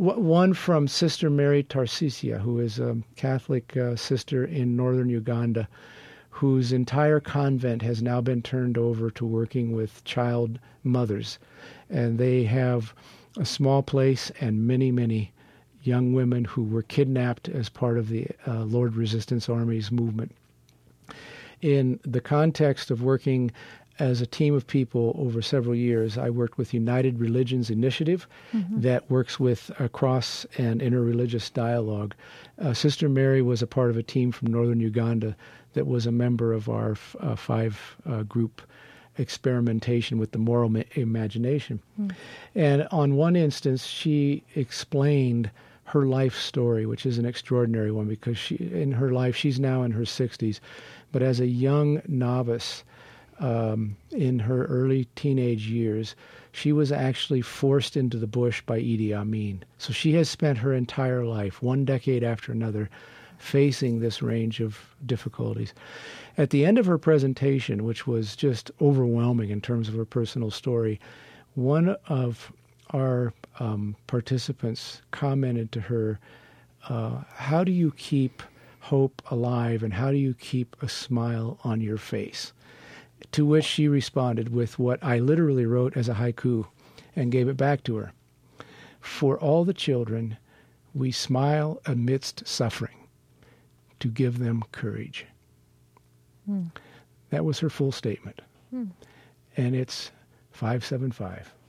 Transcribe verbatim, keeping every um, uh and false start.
One from Sister Mary Tarsisia, who is a Catholic uh, sister in northern Uganda, whose entire convent has now been turned over to working with child mothers. And they have a small place and many, many young women who were kidnapped as part of the uh, Lord Resistance Army's movement. In the context of working as a team of people over several years, I worked with United Religions Initiative mm-hmm. that works with a cross and interreligious dialogue. Uh, Sister Mary was a part of a team from northern Uganda that was a member of our uh, five-group uh, experimentation with the moral ma- imagination. Mm. And on one instance, she explained her life story, which is an extraordinary one because she, in her life, she's now in her sixties, but as a young novice, Um, in her early teenage years, she was actually forced into the bush by Idi Amin. So she has spent her entire life, one decade after another, facing this range of difficulties. At the end of her presentation, which was just overwhelming in terms of her personal story, one of our um, participants commented to her, uh, how do you keep hope alive and how do you keep a smile on your face? To which she responded with what I literally wrote as a haiku and gave it back to her. For all the children, we smile amidst suffering to give them courage. Mm. That was her full statement. Mm. And it's five seven five.